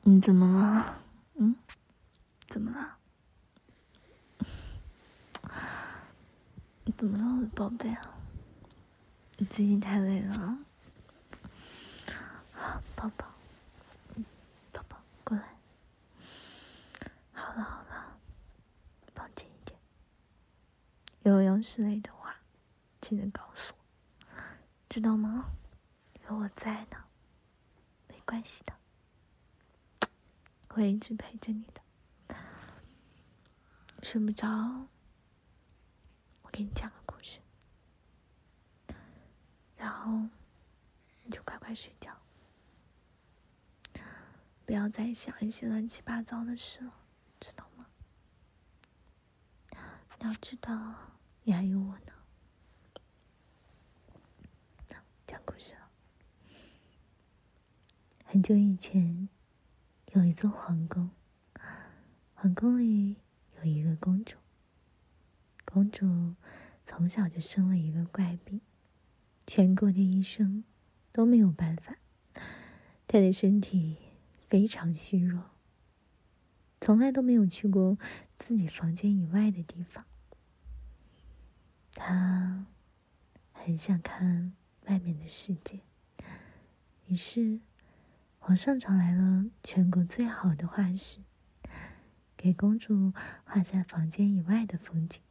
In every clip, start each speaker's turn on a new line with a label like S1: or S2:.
S1: 你怎么了？怎么了？你怎么了，我的宝贝啊？你最近太累了。宝宝，宝宝，过来。好了，抱紧一点。要是累的话，记得告诉我，知道吗？有我在呢，没关系的，会一直陪着你的。睡不着，我给你讲个故事，然后你就快快睡觉，不要再想一些乱七八糟的事了，知道吗？你要知道，你还有我呢。讲故事了。很久以前，有一座皇宫，皇宫里有一个公主。公主从小就生了一个怪病，全国的医生都没有办法。她的身体非常虚弱，从来都没有去过自己房间以外的地方。她很想看外面的世界，于是皇上找来了全国最好的画师，给公主画下房间以外的风景。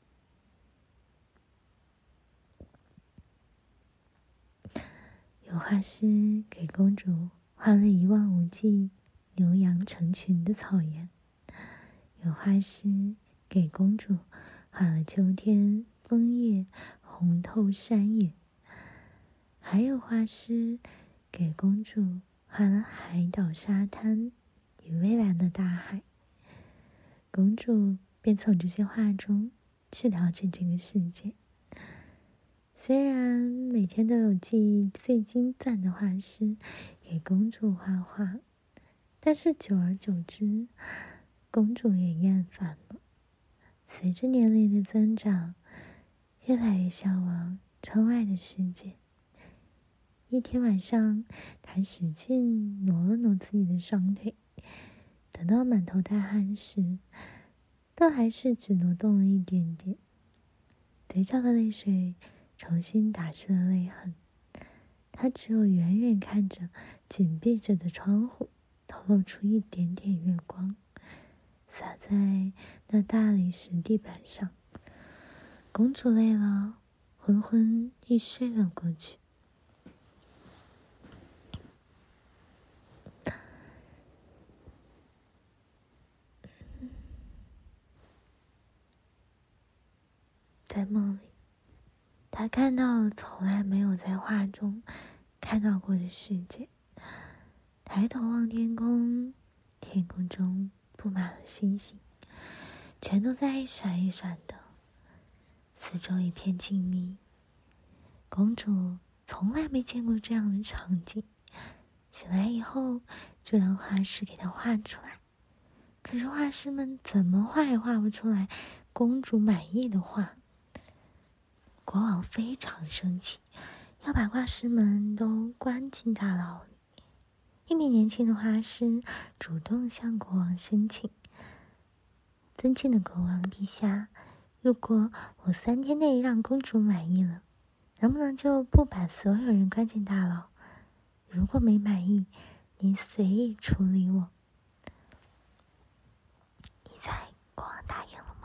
S1: 有画师给公主画了一望无际、牛羊成群的草原，有画师给公主画了秋天枫叶红透山野，还有画师给公主画了海岛沙滩与蔚蓝的大海。公主便从这些画中去了解这个世界。虽然每天都有技艺最精湛的画师给公主画画，但是久而久之，公主也厌烦了。随着年龄的增长，越来越向往窗外的世界。一天晚上，她使劲挪了挪自己的双腿，等到满头大汗时，都还是只挪动了一点点。嘴角的泪水重新打湿了泪痕，她只有远远看着紧闭着的窗户，透露出一点点月光，洒在那大理石地板上。公主累了，昏昏欲睡了过去。在梦里，她看到了从来没有在画中看到过的世界。抬头望天空，天空中布满了星星，全都在一闪一闪的，四周一片静谧。公主从来没见过这样的场景，醒来以后就让画师给她画出来。可是画师们怎么画也画不出来公主满意的画。国王非常生气，要把画师们都关进大牢里。一名年轻的画师主动向国王申请：尊敬的国王陛下，如果我3天内让公主满意了，能不能就不把所有人关进大牢？如果没满意，您随意处理我。你猜国王答应了吗？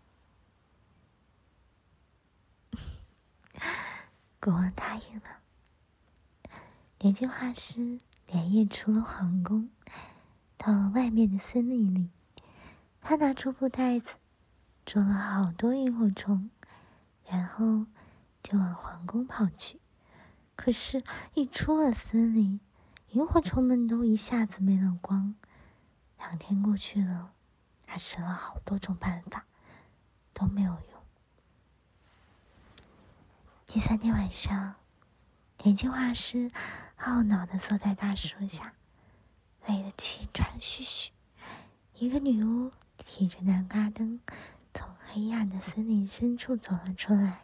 S1: 国王答应了。年轻画师连夜出了皇宫，到了外面的森林里。他拿出布袋子，捉了好多萤火虫，然后就往皇宫跑去。可是，一出了森林，萤火虫们都一下子没了光。2天过去了，他试了好多种办法，都没有用。第3天晚上，年轻画师懊恼地坐在大树下，累得气喘吁吁。一个女巫提着南瓜灯，从黑暗的森林深处走了出来。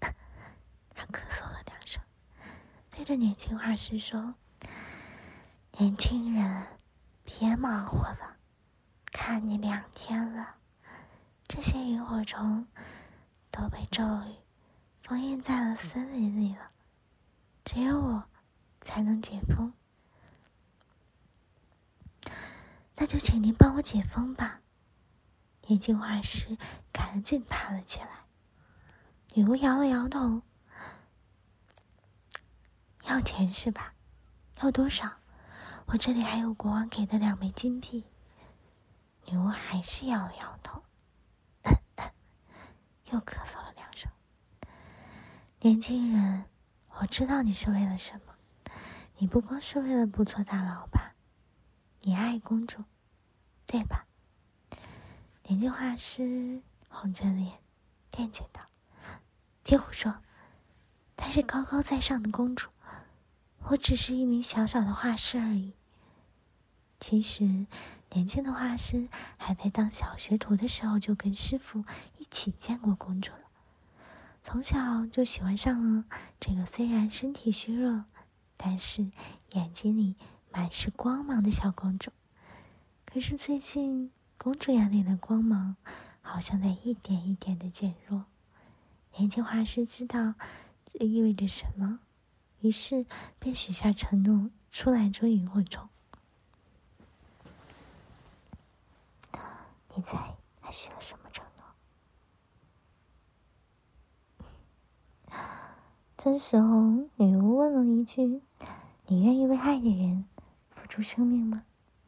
S1: 她咳嗽了2声，对着年轻画师说： 年轻人，别忙活了，看你2天了，这些萤火虫都被咒语封印在了森林里了，只有我才能解封。那就请您帮我解封吧。年轻画师赶紧爬了起来。女巫摇了摇头，要钱是吧？要多少？我这里还有国王给的2枚金币。女巫还是摇了摇头，又咳嗽了2声。年轻人，我知道你是为了什么，你不光是为了不做大老板，你爱公主，对吧？年轻画师红着脸辩解道：“别胡说，她是高高在上的公主，我只是一名小小的画师而已。”其实，年轻的画师还在当小学徒的时候就跟师傅一起见过公主了，从小就喜欢上了这个虽然身体虚弱，但是眼睛里满是光芒的小公主。可是最近，公主眼里的光芒好像在一点一点的减弱。年轻画师知道这意味着什么，于是便许下承诺，出来捉萤火虫。你猜他许了什么承诺？这时候，女巫问了一句：“你愿意为爱的人付出生命吗？”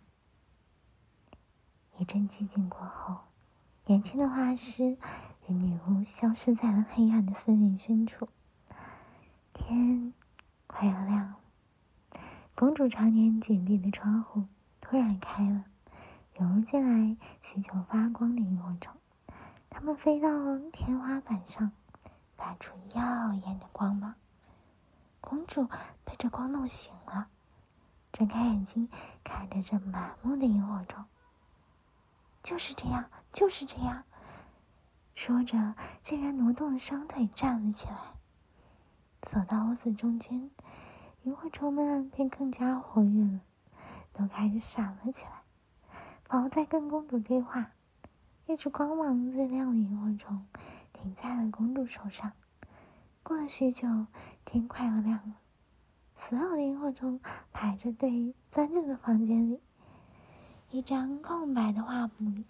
S1: 一阵寂静过后，年轻的画师与女巫消失在了黑暗的森林深处。天快要亮了，公主常年紧闭的窗户突然开了，涌入进来许久发光的萤火虫，它们飞到天花板上，发出耀眼的光芒。公主被这光弄醒了，睁开眼睛看着这满目的萤火虫。就是这样，就是这样，说着竟然挪动了双腿站了起来，走到屋子中间，萤火虫们便更加活跃了，都开始闪了起来，仿佛在跟公主对话。一只光芒最亮的萤火虫停在了公主手上。过了许久，天快要亮了，所有的萤火虫排着队钻进了房间里。一张空白的画布里，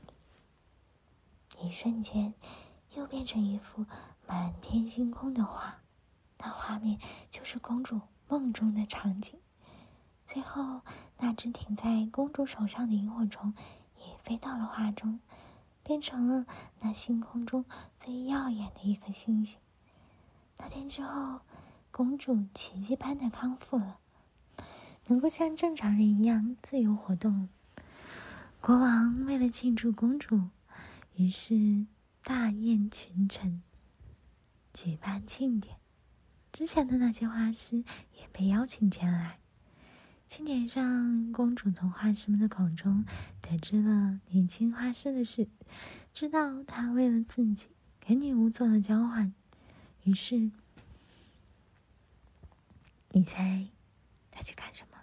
S1: 一瞬间又变成一幅满天星空的画，那画面就是公主梦中的场景。最后，那只停在公主手上的萤火虫也飞到了画中，变成了那星空中最耀眼的一颗星星。那天之后，公主奇迹般的康复了，能够像正常人一样自由活动。国王为了庆祝公主，于是大宴群臣，举办庆典。之前的那些画师也被邀请前来。庆典上，公主从画师们的口中得知了年轻画师的事，知道他为了自己跟女巫做了交换。于是，你猜他去干什么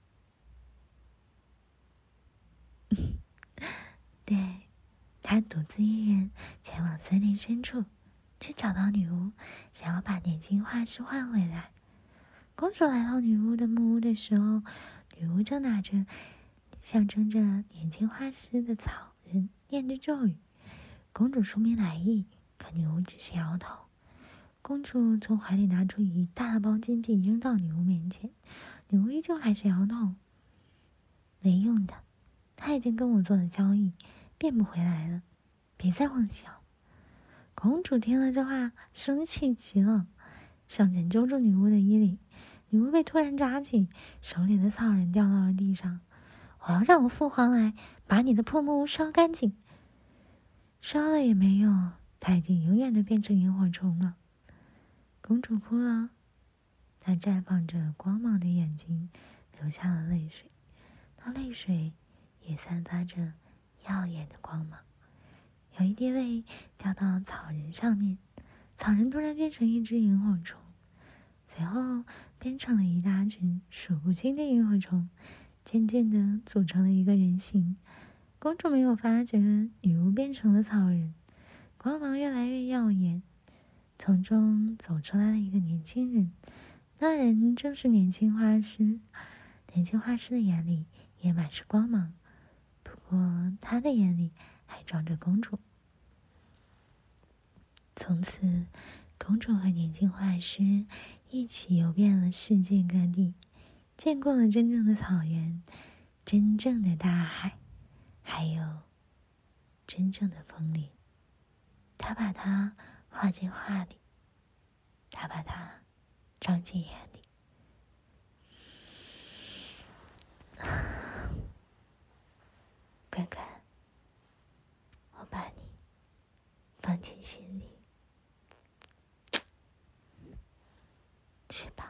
S1: 了？对，他独自一人前往森林深处，去找到女巫，想要把年轻画师换回来。公主来到女巫的木屋的时候，女巫正拿着象征着年轻画师的草人念着咒语。公主说明来意，可女巫只是摇头。公主从怀里拿出一大包金币扔到女巫面前，女巫依旧还是摇头。没用的，他已经跟我做了交易，变不回来了，别再妄想。公主听了这话，生气极了，上前揪住女巫的衣领。女巫被突然抓起，手里的草人掉到了地上。我要让我父皇来把你的破木屋烧干净。烧了也没用，它已经永远的变成萤火虫了。公主哭了，她绽放着光芒的眼睛流下了泪水，那泪水也散发着耀眼的光芒。有一滴泪掉到草人上面，草人突然变成一只萤火虫， 随后变成了一大群数不清的萤火虫，渐渐地组成了一个人形。公主没有发觉女巫变成了草人，光芒越来越耀眼，从中走出来了一个年轻人。那人正是年轻画师。年轻画师的眼里也满是光芒，不过他的眼里还装着公主。从此，公主和年轻画师一起游遍了世界各地，见过了真正的草原，真正的大海，还有真正的风铃。她把它画进画里，她把它装进眼里。乖乖，我把你放进心里，去吧。